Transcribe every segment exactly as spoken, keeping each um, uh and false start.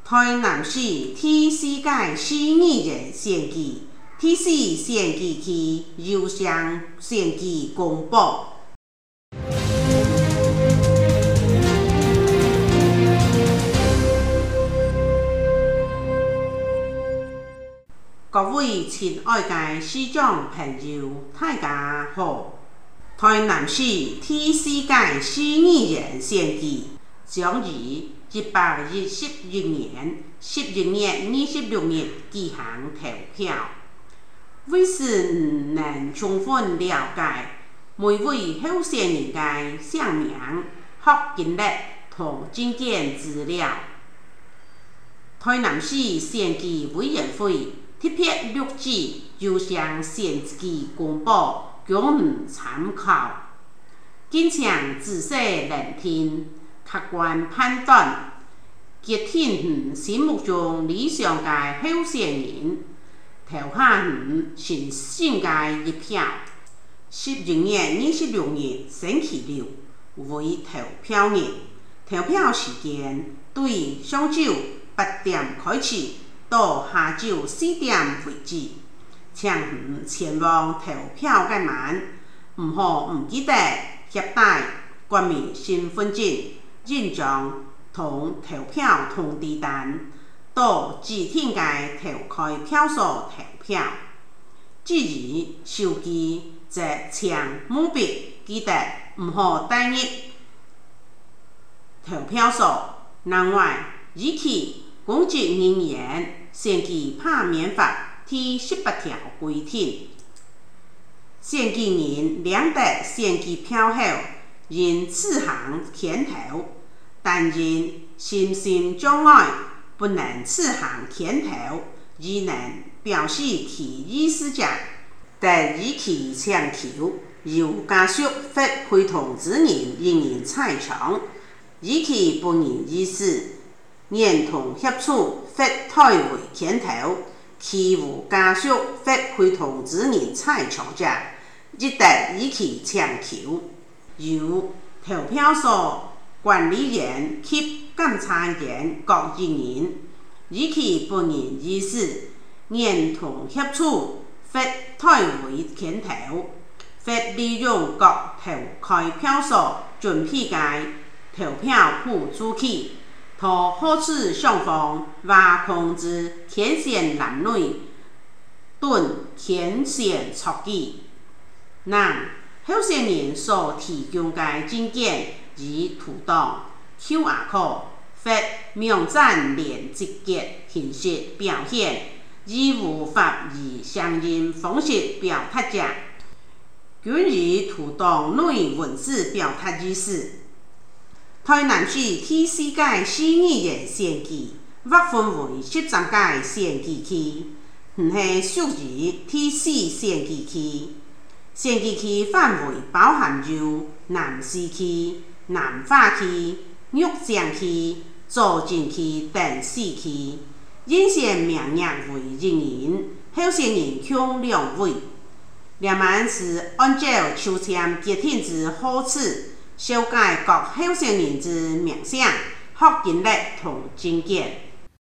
台南市第四届市议员选举第四选举区优先选举公布。各位亲爱的市长朋友，大家好！台南市第四届市议员选举将于一百一十一年十一月二十六日举行投票。为使能充分了解每位候选人的姓名、学经历和证件资料，台南市选举委员会特别录制优先选举公布，供您参考。敬请仔细聆听，客观判断，决定您心目中理想的候选人，投下您神圣的一票。十一月二十六日星期六为投票日，投票时间对上晝八點開始到下晝四點為止。請您前往投票嘅晚，唔好唔記得攜帶國民身份證、印章同投票通知單，到指定嘅投開票所投票。至於手機，則請務必記得唔好帶入投票所。另外，依據公職人員選舉罷免法第十八條規定，選舉人領得選舉票後，應自行填投，但因身心障礙不能自行填投，而能表示其意思者，得依其請求由家屬或陪同之人仍然採搶，依其本人意思認同協助或代為填投，其無家屬或陪同之人採搶者，亦得依其請求由投票所管理員及監察員各人員依其本人意思認同協助或代為填投，或利用各投開票所準備的投票輔助器，圖好使雙方或控制填選欄內等填選錯記。但候選人所提供的證件以圖檔、Q R code 或網站連接嘅形式表現，而無法以相應方式表達者，均以圖檔內文字表達意思。台南市第四屆市議員選舉劃分為十三屆選舉區，唔係屬於第四選舉區。選舉區範圍包含有南市區、南化區、玉井區、左鎮區等四區。應選名額為人人，候選人共兩位。兩萬是按照抽籤決定之好次，修改各候選人之名稱、學經歷同證件。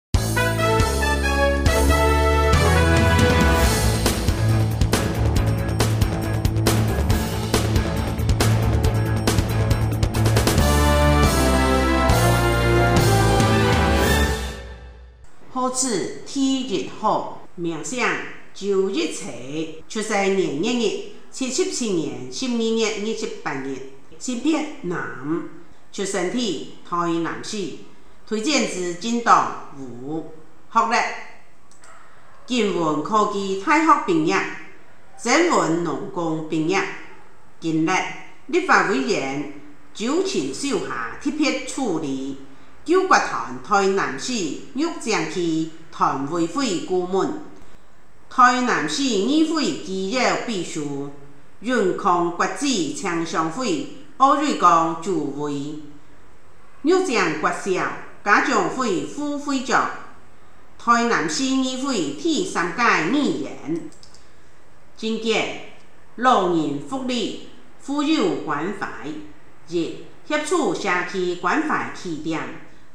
好似天日號，名稱周日齊，出生年月日七十七年十二月二十八日，性別男，出生地台南市，推薦之政黨無，學歷建文科技大學畢業，政文農工畢業，經歷立法委員九情受下特別處理。九國團台南市玉井區團委會顧問，台南市議會機要秘書，雲康國際青商會歐瑞江主委，玉井國小家長會副會長，台南市議會第三屆議員。證件老人福利婦幼關懷，一協助社區關懷起點。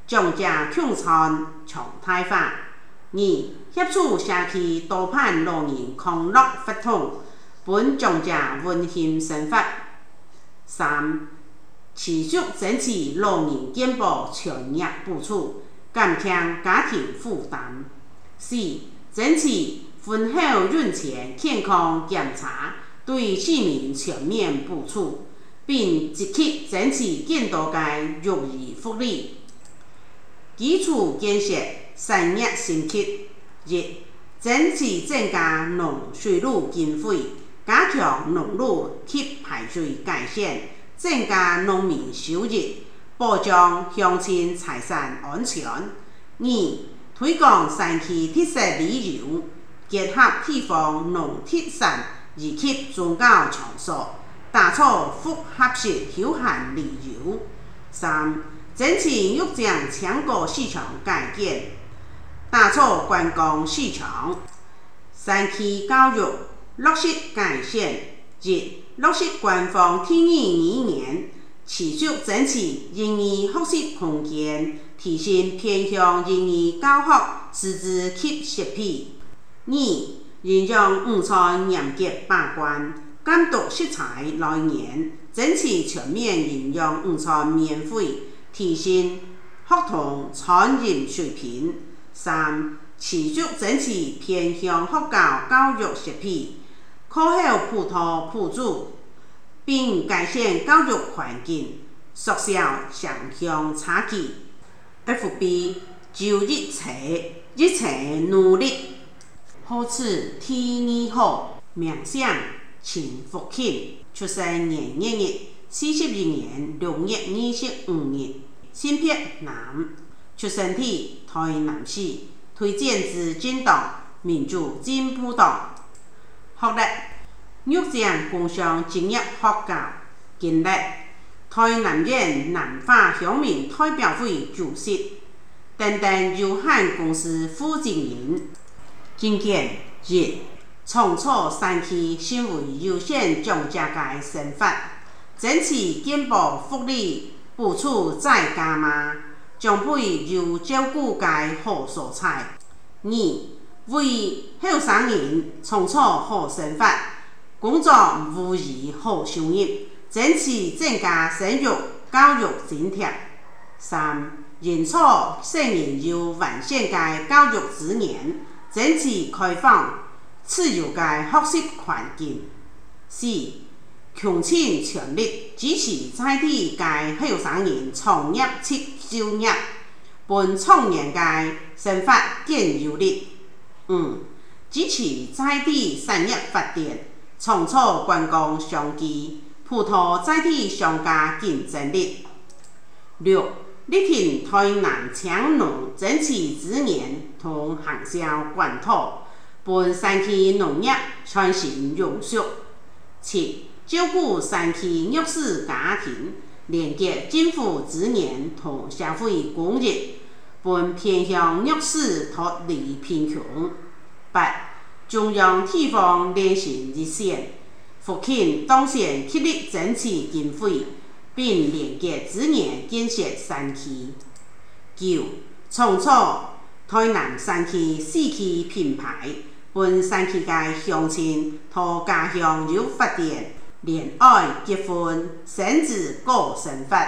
将这共产常态化。二、协助社区多盼老人康乐发展，本将这温馨生活。三、持续争取老人健保全额补助，减轻家庭负担。四、争取婚后孕前健康检查，对市民全面补助，并积极争取更多的育儿福利。基础建设产业升级。一、争取增加农水路经费，加强农路及排水改善，增加农民收入，保障乡亲财产安全。二、推广山区特色旅游，结合地方农特产以及宗教场所，打造复合式休闲旅游。三、争取育种强国市场改建，打造观光市场。山区教育落实改善。一、落实官方天意理念，持续争取婴儿学习空间，提升偏向婴儿教学师资及设备。二、运用午餐严格把关，监督食材来源，争取全面营养午餐免费，提升学童餐饮水平。三、持续争取偏向学校教育设备，课后辅导补助，并改善教育环境，缩小城乡差距。F B 就日册，日册努力，好似天二好，命相秦福庆，出生年月日四十二年六月二十五日，性别男，出生地台南市，推荐自进党、民主进步党。学历：育种工商职业学校，经历：台南县南化乡民代表会主席，等等有限公司负责人。经验：一、创造山区新为优先种植界生活，争取健保福利补助再加码，将配有照顾界好蔬菜。二、为后生人创造好生活，工作无疑好收入，争取增加生育教育津贴。三、认错少年有完善界教育资源，争取开放自由界学习环境。四、强请全力支持在地界后生人创业及就业，本创业界生活更有力。五、支持在地产业发展，创造观光商机，普拓在地商家竞争力。六、力挺台南强农争取资源同行销管道，本山区农业传承永续。七、照顾山区弱势家庭，连接政府资源同社会公益，本偏向弱势脱离贫穷。八、中央地方联行热线，福建当县竭力争取经费，并连接资源建设山区。九、创造台南山区四区品牌，本山区界乡亲和家乡有发展，恋爱结婚生子过生活。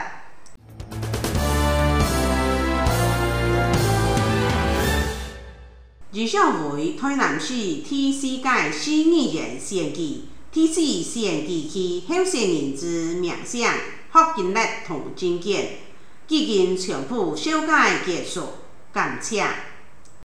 以上为台南市第四届市议员选举第四选举区候选人之名称、学经历同证件，已经全部修改结束，感谢。